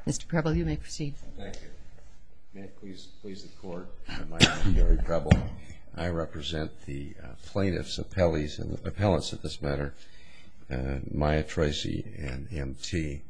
Mr. Preble, you may proceed. Thank you. May it please the Court, my name is Gary Preble. I represent the plaintiffs, appellants in this matter, Maya Tracy and M.T.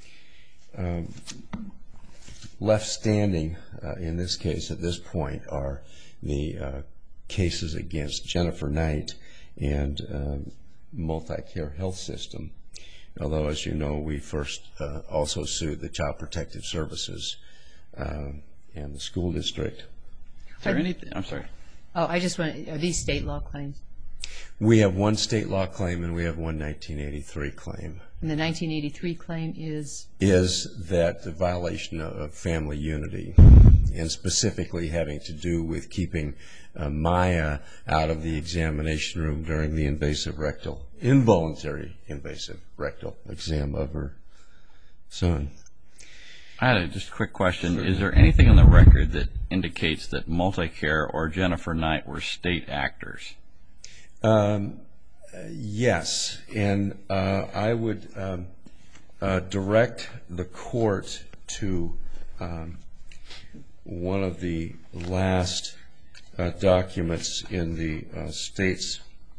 Left standing in this case at this point are the cases against Jennifer Knight and Multi-Care Health System. Although, as you know, we first also sued the Child Protective Services and the school district. Is there anything? I'm sorry. Oh, I just want. Are these state law claims? We have one state law claim and we have one 1983 claim. And the 1983 claim is? Is that the violation of family unity, and specifically having to do with keeping Maya out of the examination room during the involuntary invasive rectal exam of her son. I had just a quick question. Sure. Is there anything on the record that indicates that Multi-Care or Jennifer Knight were state actors? Yes, and I would direct the Court to one of the last documents in the state's,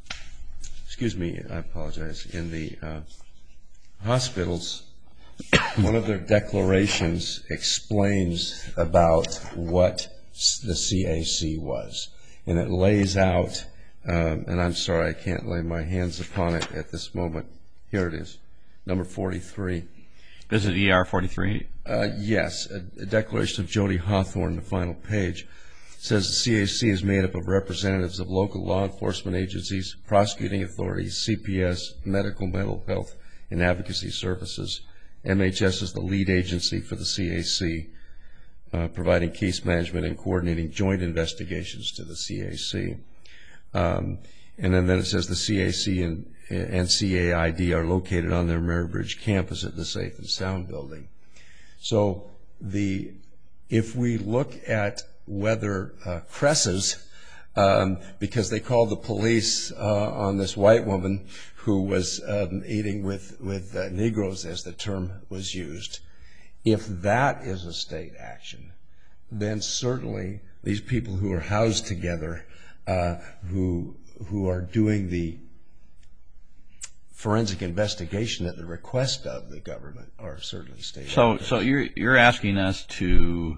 in the hospitals. One of their declarations explains about what the CAC was, and it lays out, and I'm sorry I can't lay my hands upon it at this moment. Here it is, number 43. Is it ER 43? Yes, a declaration of Jody Hawthorne, the final page, says the CAC is made up of representatives of local law enforcement agencies, prosecuting authorities, CPS, medical, mental health, and advocacy services. MHS is the lead agency for the CAC, providing case management and coordinating joint investigations to the CAC. And then it says the CAC and CAID are located on their Marybridge campus at the Safe and Sound building. So if we look at whether Cresses, because they called the police on this white woman who was eating with Negroes, as the term was used, if that is a state action, then certainly these people who are housed together, who are doing the forensic investigation at the request of the government, are certainly state actors. So you're asking us to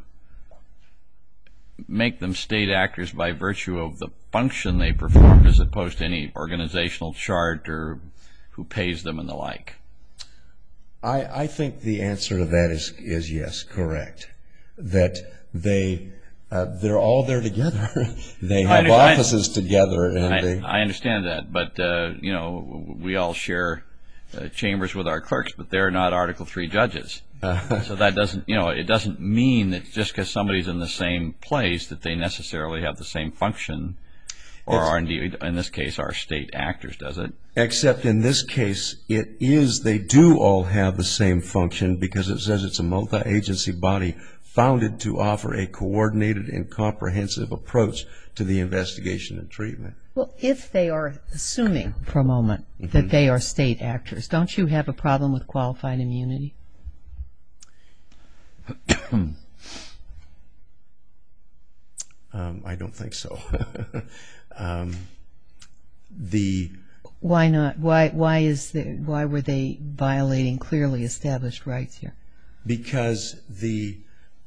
make them state actors by virtue of the function they perform, as opposed to any organizational chart or who pays them and the like? I think the answer to that is yes, correct. That they're all there together. They have offices together. And I understand that, but we all share chambers with our clerks, but they're not Article III judges. So that doesn't, it doesn't mean that just because somebody's in the same place that they necessarily have the same function, or are indeed, in this case, are state actors, does it? Except in this case, they do all have the same function, because it says it's a multi-agency body founded to offer a coordinated and comprehensive approach to the investigation and treatment. Well, if they are assuming for a moment that they are state actors, don't you have a problem with qualified immunity? I don't think so. Why not? Why were they violating clearly established rights here? Because we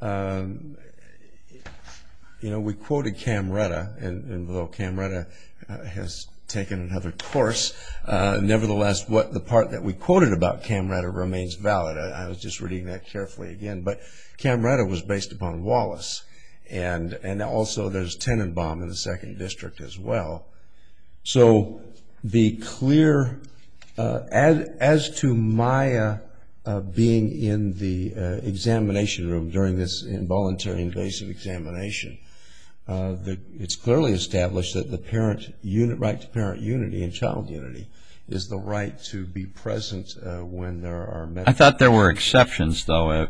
quoted Camreta, and though Camreta has taken another course, nevertheless, the part that we quoted about Camreta remains valid. I was just reading that carefully again. But Camreta was based upon Wallace, and also there's Tenenbaum in the 2nd District as well. So the clear, as to Maya being in the examination room during this involuntary invasive examination, it's clearly established that the right to parent unity and child unity is the right to be present when there are medical. I thought there were exceptions, though.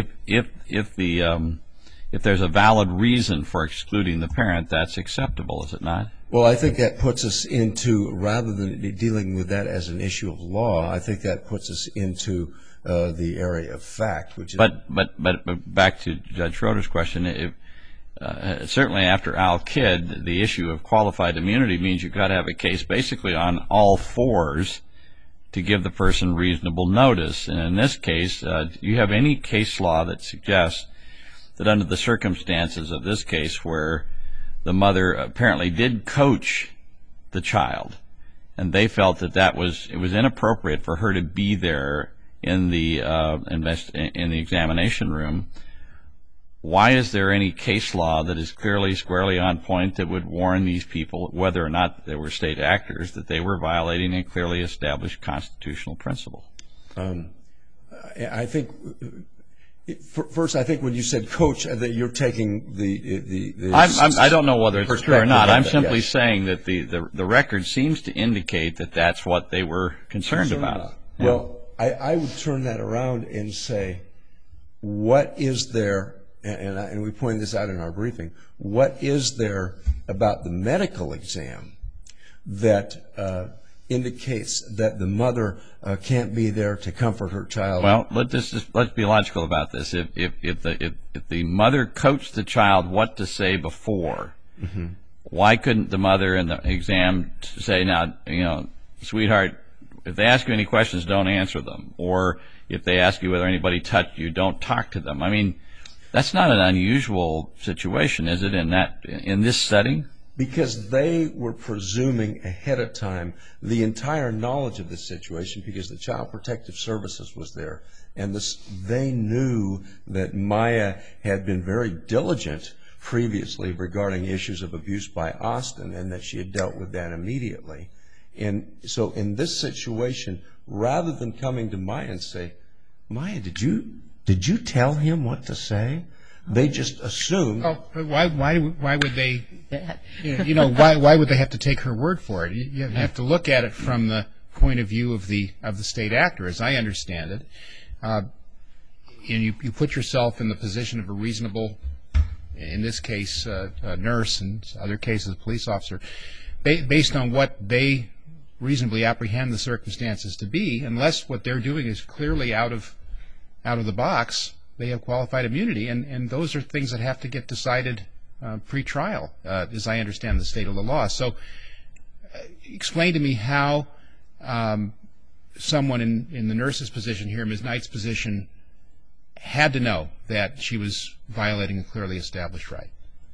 If there's a valid reason for excluding the parent, that's acceptable, is it not? Well, I think that puts us into, rather than dealing with that as an issue of law, I think that puts us into the area of fact. Which is but back to Judge Schroeder's question, certainly after Al Kidd, the issue of qualified immunity means you've got to have a case basically on all fours to give the person reasonable notice. And in this case, do you have any case law that suggests that under the circumstances of this case where the mother apparently did coach the child and they felt that it was inappropriate for her to be there in the examination room, why is there any case law that is clearly squarely on point that would warn these people, whether or not they were state actors, that they were violating a clearly established constitutional principle? I think, first, I think when you said coach, that you're taking the I don't know whether it's true or not. I'm simply yes. saying that the record seems to indicate that that's what they were concerned about. Yeah. Well, I would turn that around and say, what is there, and we pointed this out in our briefing, what is there about the medical exam that indicates that the mother can't be there to comfort her child? Well, let's be logical about this. If the mother coached the child what to say before, mm-hmm. why couldn't the mother in the exam say, now, sweetheart, if they ask you any questions, don't answer them. Or if they ask you whether anybody touched you, don't talk to them. I mean, that's not an unusual situation, is it, in this setting? Because they were presuming ahead of time the entire knowledge of the situation, because the Child Protective Services was there. And they knew that Maya had been very diligent previously regarding issues of abuse by Austin, and that she had dealt with that immediately. And so in this situation, rather than coming to Maya and say, Maya, did you tell him what to say? They just assumed. Oh, why would they? Why would they have to take her word for it? You have to look at it from the point of view of the state actor, as I understand it. And you put yourself in the position of a reasonable, in this case, a nurse, and other cases, a police officer, based on what they reasonably apprehend the circumstances to be. Unless what they're doing is clearly out of the box, they have qualified immunity, and those are things that have to get decided pre-trial, as I understand the state of the law. So explain to me how someone in the nurse's position here, Ms. Knight's position, had to know that she was violating a clearly established right.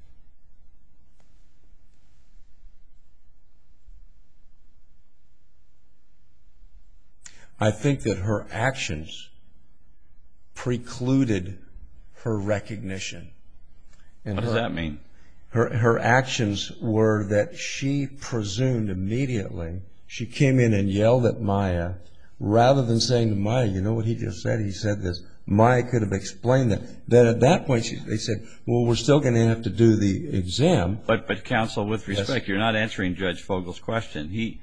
I think that her actions precluded her recognition. And what does that mean? Her actions were that she presumed immediately. She came in and yelled at Maya, rather than saying to Maya, you know what he just said? He said this. Maya could have explained that. Then at that point, they said, well, we're still going to have to do the exam. But counsel, with respect, Yes. You're not answering Judge Fogel's question.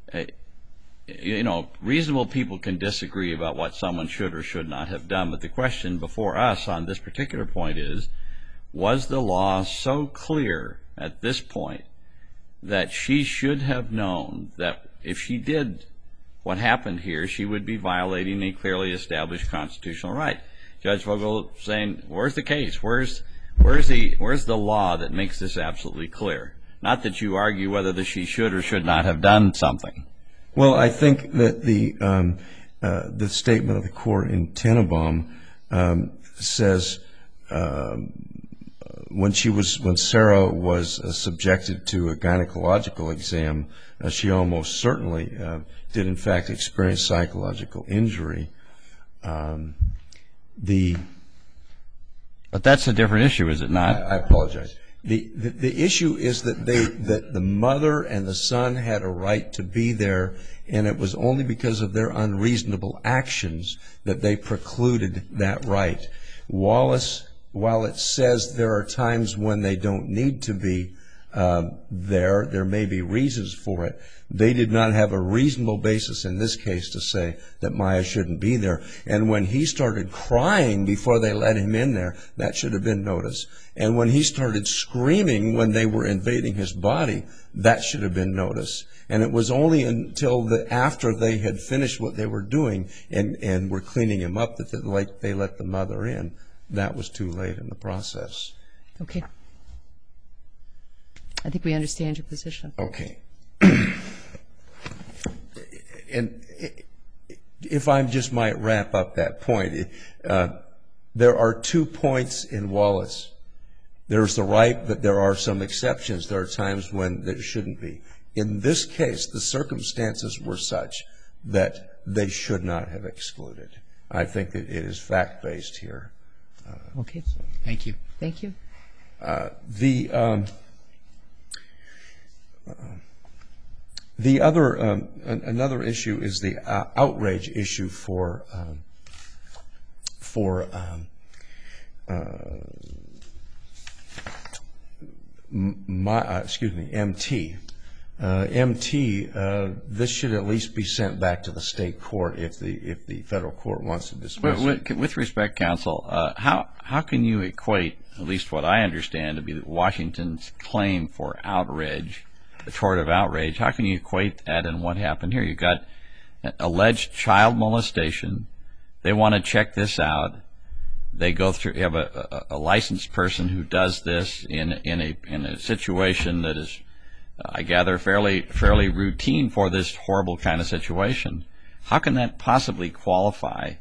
Reasonable people can disagree about what someone should or should not have done, but the question before us on this particular point is, was the law so clear at this point that she should have known that if she did what happened here, she would be violating a clearly established constitutional right? Judge Fogel saying, where's the case? Where's the law that makes this absolutely clear? Not that you argue whether she should or should not have done something. Well, I think that the statement of the court in Tenenbaum says when Sarah was subjected to a gynecological exam, she almost certainly did in fact experience psychological injury. But that's a different issue, is it not? I apologize. The issue is that the mother and the son had a right to be there, and it was only because of their unreasonable actions that they precluded that right. Wallace, while it says there are times when they don't need to be, There may be reasons for it. They did not have a reasonable basis in this case to say that Maya shouldn't be there. And when he started crying before they let him in there, that should have been noticed. And when he started screaming when they were invading his body, that should have been noticed. And it was only until after they had finished what they were doing and were cleaning him up that they let the mother in. That was too late in the process. Okay. I think we understand your position. Okay. And if I just might wrap up that point, there are 2 points in Wallace. There's the right, but there are some exceptions. There are times when there shouldn't be. In this case, the circumstances were such that they should not have excluded. I think that it is fact-based here. Okay. Thank you. Thank you. The other another issue is the outrage issue for MT. This should at least be sent back to the state court if the federal court wants to dismiss it. With respect, counsel, how can you equate, at least what I understand to be Washington's claim for outrage, the tort of outrage, how can you equate that and what happened here? You've got alleged child molestation. They want to check this out. They go through. You have a licensed person who does this in a situation that is, I gather, fairly routine for this horrible kind of situation. How can that possibly qualify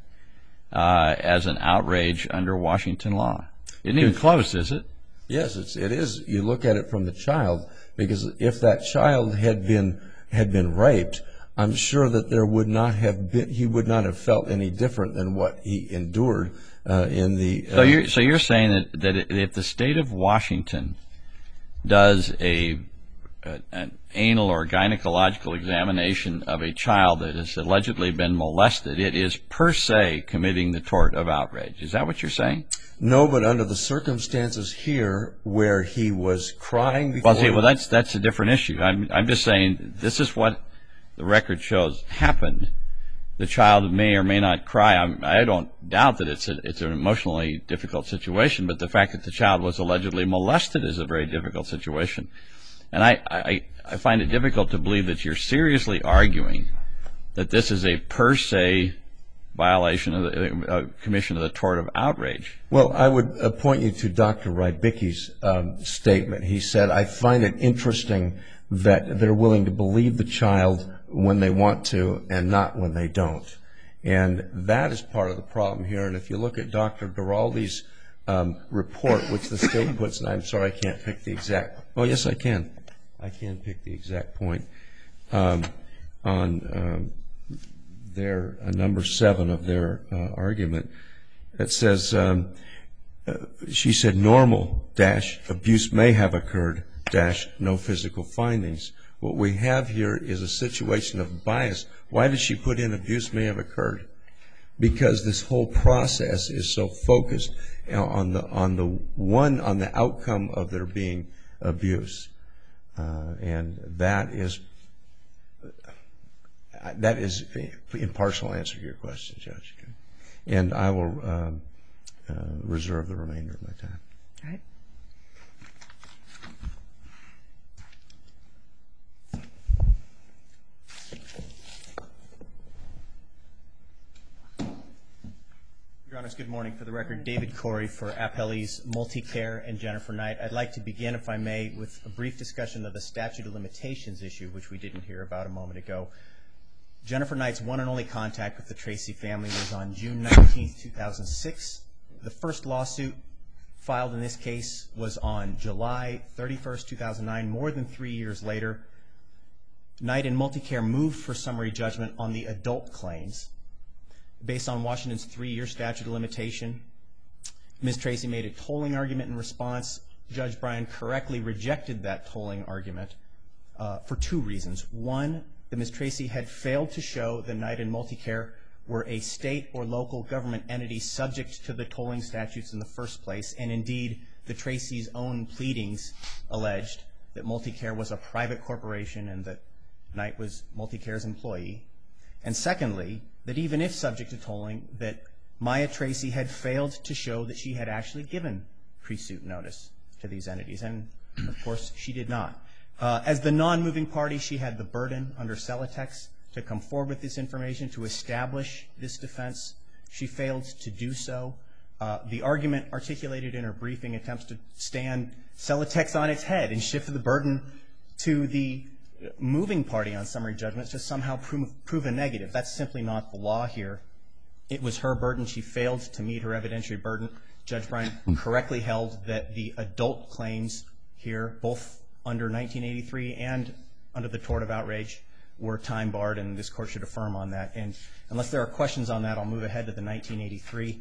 as an outrage under Washington law? It isn't even close, is it? Yes, it is. You look at it from the child, because if that child had been raped, I'm sure that he would not have felt any different than what he endured in the. So you're saying that if the state of Washington does an anal or gynecological examination of a child that has allegedly been molested, it is per se committing the tort of outrage. Is that what you're saying? No, but under the circumstances here where he was crying before. Well, that's a different issue. I'm just saying this is what the record shows happened. The child may or may not cry. I don't doubt that it's an emotionally difficult situation, but the fact that the child was allegedly molested is a very difficult situation. And I find it difficult to believe that you're seriously arguing that this is a per se violation of the commission of the tort of outrage. Well, I would point you to Dr. Rybicki's statement. He said, I find it interesting that they're willing to believe the child when they want to and not when they don't. And that is part of the problem here. And if you look at Dr. Giraldi's report, which the state puts, and I'm sorry I can't pick the exact, oh yes I can. I can pick the exact point on their number 7 of their argument. It says, she said, normal dash abuse may have occurred dash no physical findings. What we have here is a situation of bias. Why did she put in abuse may have occurred? Because this whole process is so focused on the outcome of there being abuse, and that is impartial answer to your question, Judge. And I will reserve the remainder of my time. All right. Your Honors, good morning. For the record, David Corey for Appellees Multicare and Jennifer Knight. I'd like to begin, if I may, with a brief discussion of the statute of limitations issue, which we didn't hear about a moment ago. Jennifer Knight's one and only contact with the Tracy family was on June 19, 2006. The first lawsuit filed in this case was on July 31, 2009, more than 3 years later. Knight and Multicare moved for summary judgment on the adult claims. Based on Washington's 3-year statute of limitation, Ms. Tracy made a tolling argument in response. Judge Bryan correctly rejected that tolling argument for 2 reasons. One, that Ms. Tracy had failed to show that Knight and Multicare were a state or local government entity subject to the tolling statutes in the first place, and indeed the Tracy's own pleadings alleged that MultiCare was a private corporation and that Knight was MultiCare's employee. And secondly, that even if subject to tolling, that Maya Tracy had failed to show that she had actually given pre-suit notice to these entities. And, of course, she did not. As the non-moving party, she had the burden under Celotex to come forward with this information, to establish this defense. She failed to do so. The argument articulated in her briefing attempts to stand Celotex on its head and shift the burden to the moving party on summary judgment to somehow prove a negative. That's simply not the law here. It was her burden. She failed to meet her evidentiary burden. Judge Bryant correctly held that the adult claims here, both under 1983 and under the tort of outrage, were time barred, and this court should affirm on that. And unless there are questions on that, I'll move ahead to the 1983.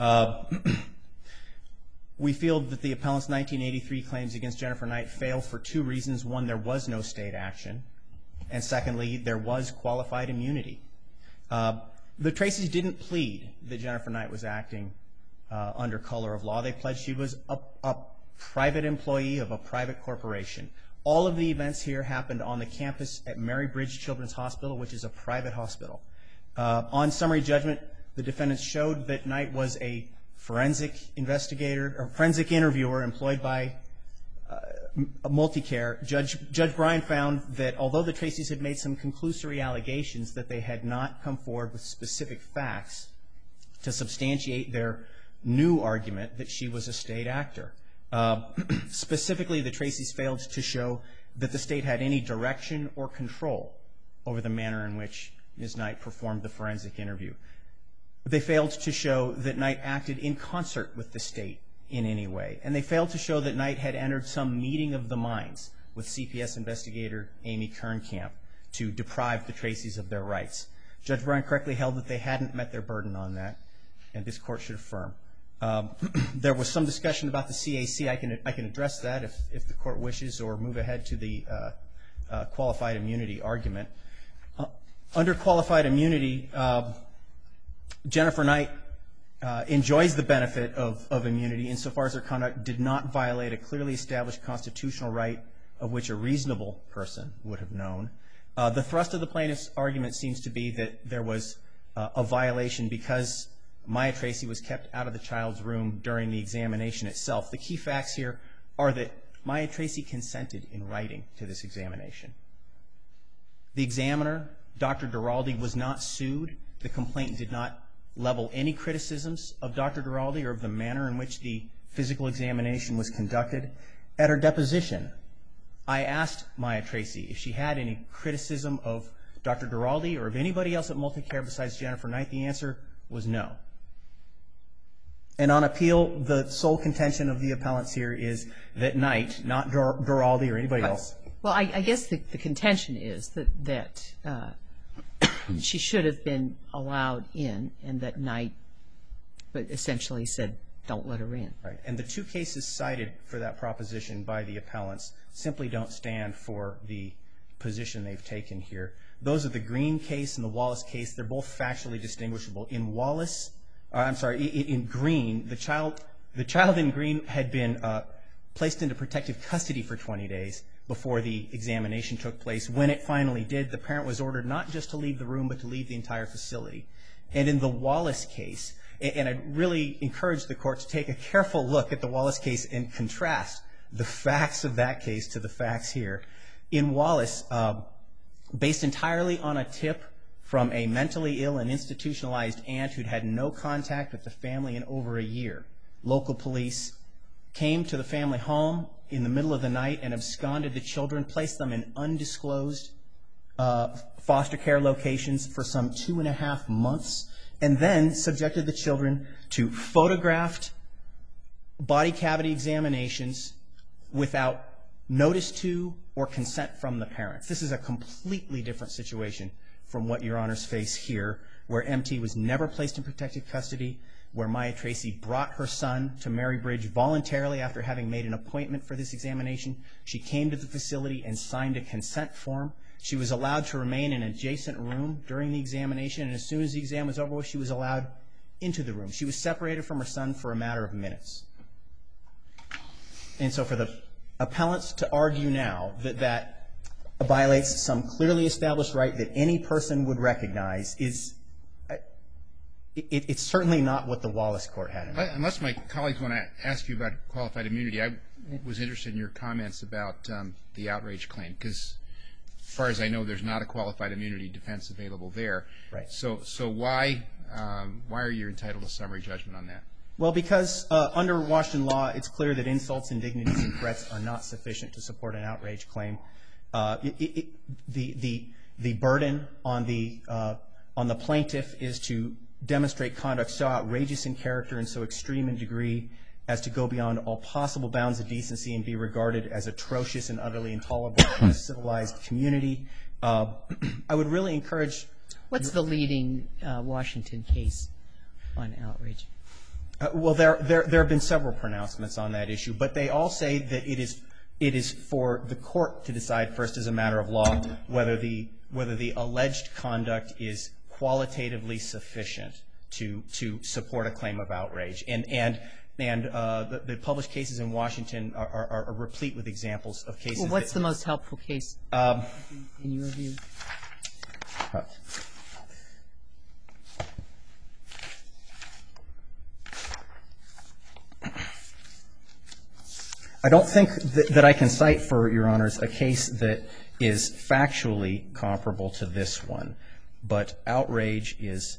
We feel that the appellant's 1983 claims against Jennifer Knight fail for two reasons. One, there was no state action. And secondly, there was qualified immunity. The Tracys didn't plead that Jennifer Knight was acting under color of law. They pledged she was a private employee of a private corporation. All of the events here happened on the campus at Mary Bridge Children's Hospital, which is a private hospital. On summary judgment, the defendants showed that Knight was a forensic investigator, or forensic interviewer employed by MultiCare. Judge Bryant found that although the Tracys had made some conclusory allegations, that they had not come forward with specific facts to substantiate their new argument that she was a state actor. Specifically, the Tracys failed to show that the state had any direction or control over the manner in which Ms. Knight performed the forensic interview. They failed to show that Knight acted in concert with the state in any way. And they failed to show that Knight had entered some meeting of the minds with CPS investigator Amy Kernkamp to deprive the Tracys of their rights. Judge Bryant correctly held that they hadn't met their burden on that, and this court should affirm. There was some discussion about the CAC. I can address that if the court wishes, or move ahead to the qualified immunity argument. Under qualified immunity, Jennifer Knight enjoys the benefit of immunity insofar as her conduct did not violate a clearly established constitutional right of which a reasonable person would have known. The thrust of the plaintiff's argument seems to be that there was a violation because Maya Tracy was kept out of the child's room during the examination itself. The key facts here are that Maya Tracy consented in writing to this examination. The examiner, Dr. Duralde, was not sued. The complaint did not level any criticisms of Dr. Duralde or of the manner in which the physical examination was conducted. At her deposition, I asked Maya Tracy if she had any criticism of Dr. Duralde or of anybody else at MultiCare besides Jennifer Knight. The answer was no. And on appeal, the sole contention of the appellants here is that Knight, not Duralde or anybody else. Well, I guess the contention is that she should have been allowed in, and that Knight essentially said, don't let her in. Right. And the two cases cited for that proposition by the appellants simply don't stand for the position they've taken here. Those are the Green case and the Wallace case. They're both factually distinguishable. In Green, the child in Green had been placed into protective custody for 20 days before the examination took place. When it finally did, the parent was ordered not just to leave the room, but to leave the entire facility. And in the Wallace case, and I'd really encourage the court to take a careful look at the Wallace case and contrast the facts of that case to the facts here. In Wallace, based entirely on a tip from a mentally ill and institutionalized aunt who'd had no contact with the family in over a year, local police came to the family home in the middle of the night and absconded the children, placed them in undisclosed foster care locations for some 2.5 months, and then subjected the children to photographed body cavity examinations without notice to or consent from the parents. This is a completely different situation from what Your Honors face here, where MT was never placed in protective custody, where Maya Tracy brought her son to Mary Bridge voluntarily after having made an appointment for this examination. She came to the facility and signed a consent form. She was allowed to remain in an adjacent room during the examination, and as soon as the exam was over, she was allowed into the room. She was separated from her son for a matter of minutes. And so for the appellants to argue now that violates some clearly established right that any person would recognize is it's certainly not what the Wallace Court had in mind. Unless my colleagues want to ask you about qualified immunity, I was interested in your comments about the outrage claim, because as far as I know, there's not a qualified immunity defense available there. Right. So why are you entitled to summary judgment on that? Well, because under Washington law, it's clear that insults, indignities, and threats are not sufficient to support an outrage claim. The burden on the plaintiff is to demonstrate conduct so outrageous in character and so extreme in degree as to go beyond all possible bounds of decency and be regarded as atrocious and utterly intolerable in a civilized community. I would really encourage. What's the leading Washington case on outrage? Well, there have been several pronouncements on that issue, but they all say that it is for the court to decide first as a matter of law whether the alleged conduct is qualitatively sufficient to support a claim of outrage. And the published cases in Washington are replete with examples of cases. Well, what's the most helpful case in your view? I don't think that I can cite, for Your Honors, a case that is factually comparable to this one, but outrage is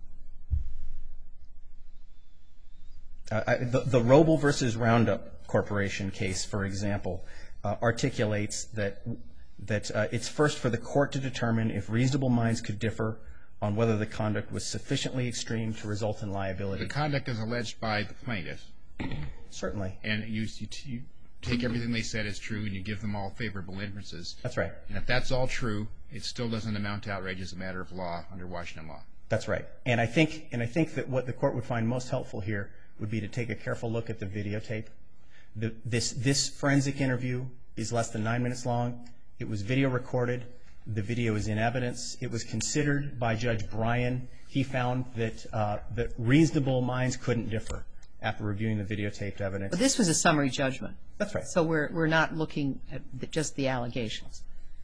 the Roble versus Roundup Corporation case, for example, articulates that it's first for the court to determine if reasonable minds could differ on whether the conduct was sufficiently extreme to result in liability. The conduct is alleged by the plaintiff. Certainly. And you take everything they said as true and you give them all favorable inferences. That's right. And if that's all true, it still doesn't amount to outrage as a matter of law under Washington law. That's right. And I think that what the court would find most helpful here would be to take a careful look at the videotape. This forensic interview is less than 9 minutes long. It was video recorded. The video is in evidence. It was considered by Judge Bryan. He found that reasonable minds couldn't differ after reviewing the videotaped evidence. But this was a summary judgment. That's right. So we're not looking at just the allegations.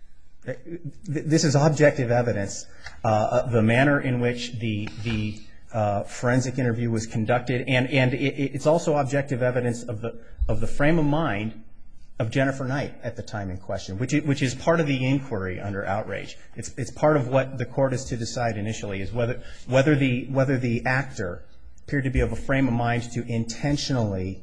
This is objective evidence. The manner in which the forensic interview was conducted, and it's also objective evidence of the frame of mind of Jennifer Knight at the time in question, which is part of the inquiry under outrage. It's part of what the court is to decide initially, is whether the actor appeared to be of a frame of mind to intentionally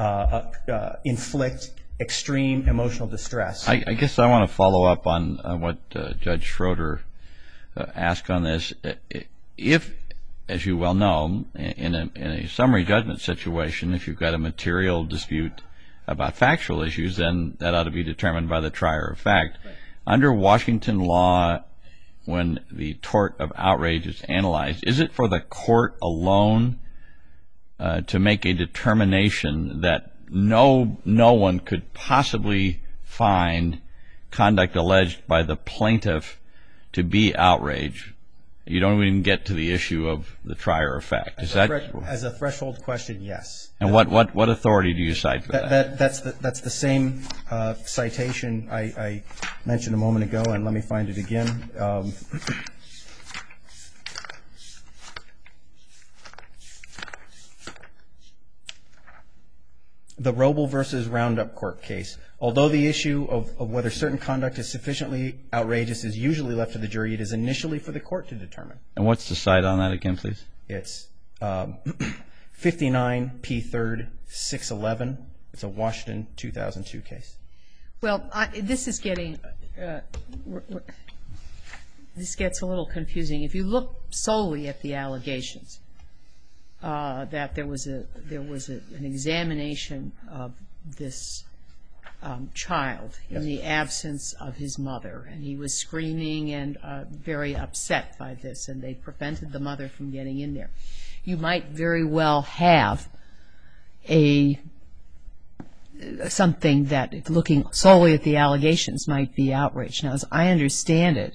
inflict extreme emotional distress. I guess I want to follow up on what Judge Schroeder asked on this. If, as you well know, in a summary judgment situation, if you've got a material dispute about factual issues, then that ought to be determined by the trier of fact. Right. Under Washington law, when the tort of outrage is analyzed, is it for the court alone to make a determination that no one could possibly find conduct alleged by the plaintiff to be outrage? You don't even get to the issue of the trier of fact. Is that as a threshold question? Yes. And what authority do you cite for that? That's the same citation I mentioned a moment ago, and let me find it again. The Roble versus Roundup Court case. Although the issue of whether certain conduct is sufficiently outrageous is usually left to the jury, it is initially for the court to determine. And what's the cite on that again, please? It's 59 P. 3rd 611. It's a Washington 2002 case. Well, this gets a little confusing. If you look solely at the allegations, that there was an examination of this child in the absence of his mother, and he was screaming and very upset by this, and they prevented the mother from getting in there. You might very well have something that, looking solely at the allegations, might be outrage. Now, as I understand it,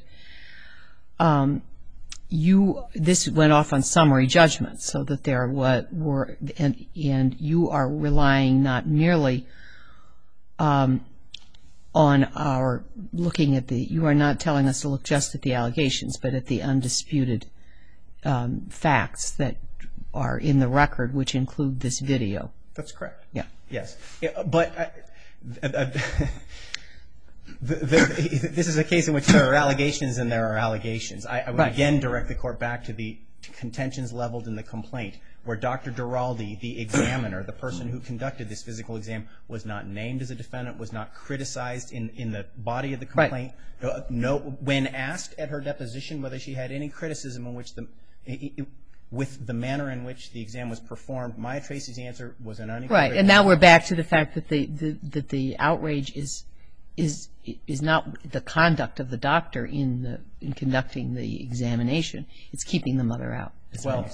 this went off on summary judgment, so that and you are relying not merely on our looking at you are not telling us to look just at the allegations, but at the undisputed facts that are in the record, which include this video. That's correct. Yeah. Yes. But this is a case in which there are allegations and there are allegations. I would again direct the court back to the contentions leveled in the complaint, where Dr. Duralde, the examiner, the person who conducted this physical exam, was not named as a defendant, was not criticized in the body of the complaint. Right. When asked at her deposition whether she had any criticism in which with the manner in which the exam was performed, Maya Tracy's answer was an unequivocal. Right, and now we're back to the fact that the outrage is not the conduct of the doctor in conducting the examination. It's keeping the mother out. Well,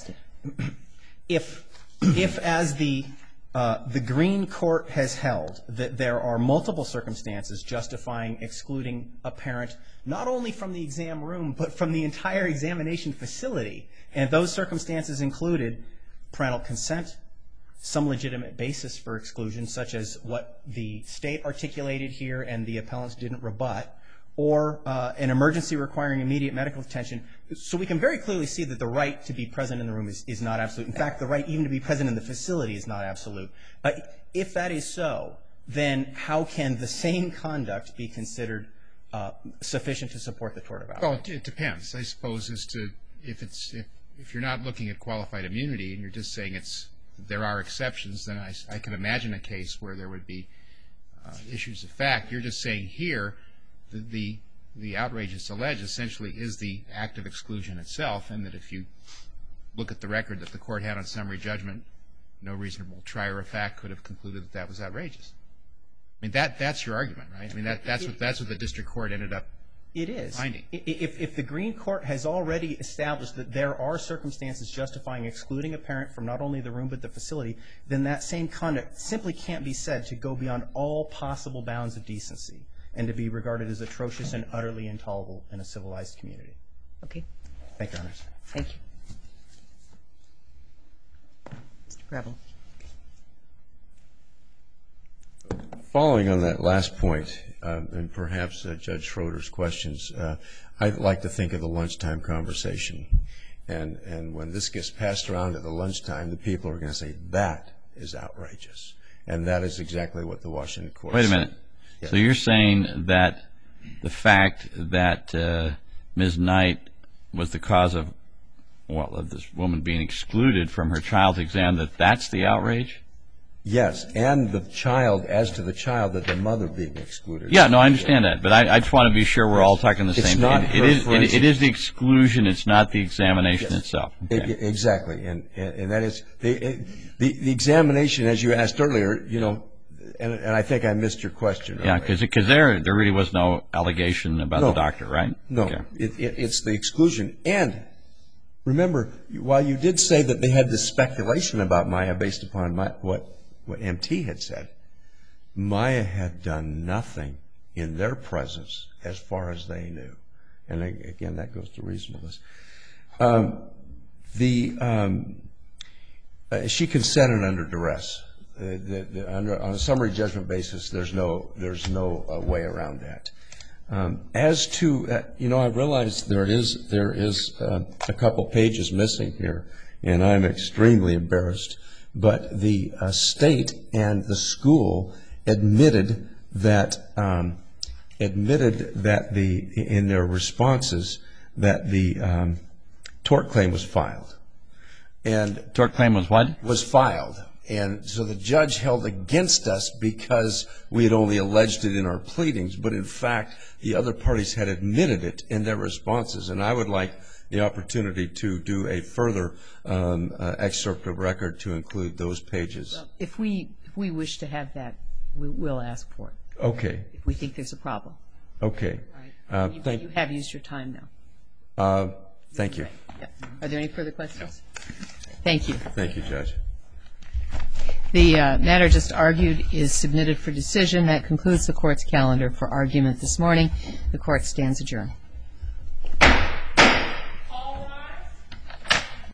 if as the Green Court has held that there are multiple circumstances justifying excluding a parent not only from the exam room but from the entire examination facility, and those circumstances included parental consent, some legitimate basis for exclusion, such as what the state articulated here and the appellants didn't rebut, or an emergency requiring immediate medical attention. So we can very clearly see that the right to be present in the room is not absolute. In fact, the right even to be present in the facility is not absolute. If that is so, then how can the same conduct be considered sufficient to support the tort of outrage? Well, it depends, I suppose, as to if you're not looking at qualified immunity and you're just saying there are exceptions, then I can imagine a case where there would be issues of fact. You're just saying here the outrage that's alleged essentially is the act of exclusion itself, and that if you look at the record that the court had on summary judgment, no reasonable trier of fact could have concluded that was outrageous. I mean, that's your argument, right? I mean, that's what the district court ended up finding. If the Green Court has already established that there are circumstances justifying excluding a parent from not only the room but the facility, then that same conduct simply can't be said to go beyond all possible bounds of decency and to be regarded as atrocious and utterly intolerable in a civilized community. Okay. Thank you, Your Honors. Thank you. Mr. Gravel. Following on that last point, and perhaps Judge Schroeder's questions, I'd like to think of the lunchtime conversation. And when this gets passed around at the lunchtime, the people are going to say, that is outrageous. And that is exactly what the Washington court said. Wait a minute. Yes. So you're saying that the fact that Ms. Knight was the cause of this woman being excluded from her child's exam, that's the outrage? Yes, and the child, as to the child, that the mother being excluded. Yeah, no, I understand that, but I just want to be sure we're all talking the same thing. It is the exclusion, it's not the examination itself. Okay. Exactly, and that is the examination, as you asked earlier, you know, and I think I missed your question. Yeah, because there really was no allegation about the doctor, right? No, okay. It's the exclusion. And remember, while you did say that they had this speculation about Maya based upon what MT had said, Maya had done nothing in their presence as far as they knew. And again, that goes to reasonableness. She consented under duress. On a summary judgment basis, there's no way around that. As to, I realize there is a couple pages missing here, and I'm extremely embarrassed. But the state and the school admitted that in their responses that the tort claim was filed. And tort claim was what? Was filed. And so the judge held against us because we had only alleged it in our pleadings, but in fact the other parties had admitted it in their responses. And I would like the opportunity to do a further excerpt of record to include those pages. Well, if we wish to have that, we'll ask for it. Okay. If we think there's a problem. Okay. Right. You have used your time now. Thank you. Yeah. Are there any further questions? No. Thank you. Thank you, Judge. The matter just argued is submitted for decision. That concludes the court's calendar for argument this morning. The court stands adjourned.